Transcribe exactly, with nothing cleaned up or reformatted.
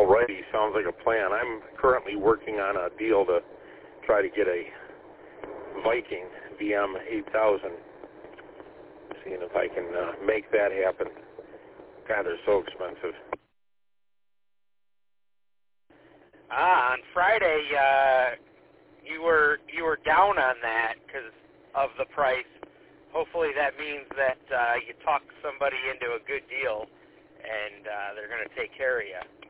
All righty, sounds like a plan. I'm currently working on a deal to try to get a Viking V M eight thousand, seeing if I can uh, make that happen. God, they're so expensive. Ah, on Friday, uh, you were you were down on that because of the price. Hopefully that means that uh, you talked somebody into a good deal, and uh, they're going to take care of you.